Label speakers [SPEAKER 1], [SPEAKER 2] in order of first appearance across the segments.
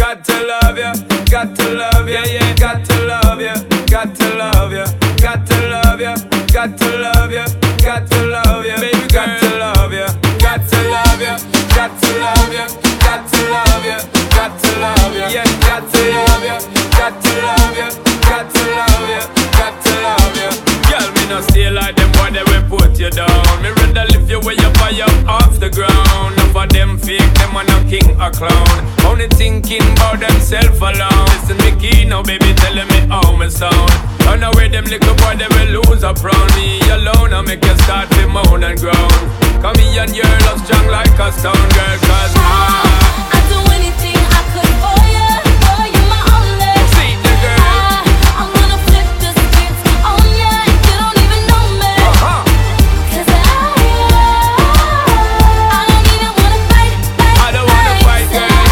[SPEAKER 1] got to love you, got to love you, yeah, got to love you, got to love you, got to love you, got to love you, got to love you, baby, got to love you, got to love you, got to love you, got to love you, got to love you, yeah, got to love you, got to love you, got to love you, got to love you. Girl, me no stay like them boy, they will put you down. Me rather lift you way up high up off the ground. None of them fake, them are no king or clown. Only thinking about themself alone. Listen me key now, baby, telling me how me sound. Run away them little boy, they will lose up round me alone. I make you start to moan and groan. Come here and your love strong like a stone, girl, cause
[SPEAKER 2] I'd do anything I could for you. Boy, you're my only.
[SPEAKER 1] See the girl.
[SPEAKER 2] I'm gonna flip the script on you, and you don't even know me. Cause I don't even wanna fight.
[SPEAKER 1] I don't wanna fight, girl.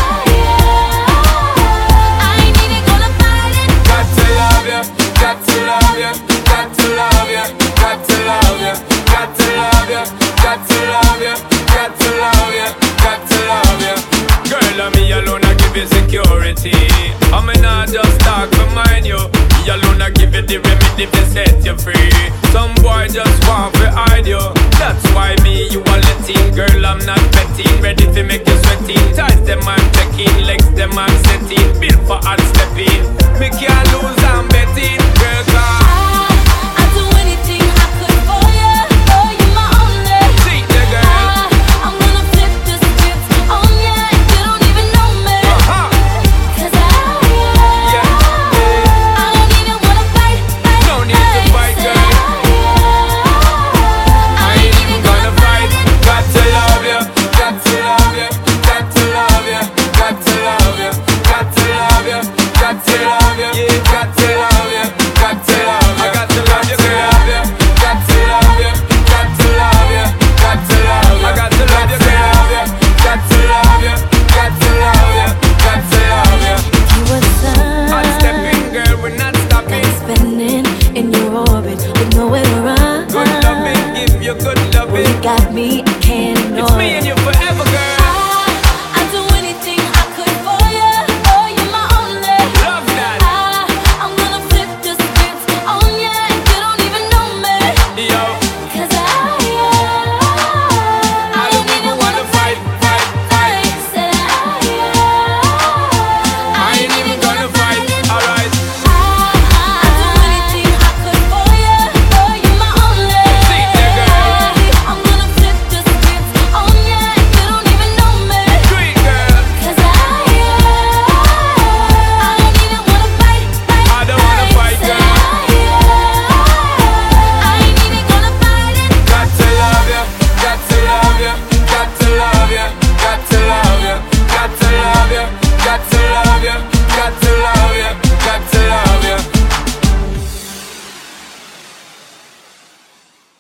[SPEAKER 2] I ain't even gonna fight it.
[SPEAKER 1] Got to love you, got to love you, got to love you, got to love you, got to love you, got to love you, got to love you, got to love you. Girl, I'm me alone, I give you security. I'm not just talk for mind you. Me alone, I give you the remedy to set you free. Some boy just want to hide you. That's why me, you are letting. Girl, I'm not betting. Ready to make you sweating. Ties them I'm checking, legs them I'm setting. Built for hard stepping. Me can't lose, I'm betting. Girl, cause
[SPEAKER 2] I'd do anything I could for you. Boy, you're my only.
[SPEAKER 1] see the girl.
[SPEAKER 2] I'm gonna flip the script on you, and you don't even know me. Cause
[SPEAKER 1] Yeah,
[SPEAKER 2] I don't even wanna fight.
[SPEAKER 1] no need to fight, girl. I ain't even gonna fight. Got to love you, got to love you, got to love you, got to love you, got to love you, got to love you, yeah, got to love you, got to love you. I got to love you, girl. Got to love you, got to love you, got to love you. I got to love you, girl. Got to love you, got to love you, got to love you.
[SPEAKER 2] You were the
[SPEAKER 1] I'm
[SPEAKER 2] sun
[SPEAKER 1] stepping, girl, we're not stopping.
[SPEAKER 2] spinning in your orbit with nowhere to run.
[SPEAKER 1] Good loving, give you good
[SPEAKER 2] You
[SPEAKER 1] loving.
[SPEAKER 2] got me, I can't
[SPEAKER 1] It's
[SPEAKER 2] ignore
[SPEAKER 1] me
[SPEAKER 2] it.
[SPEAKER 1] and you forever, girl.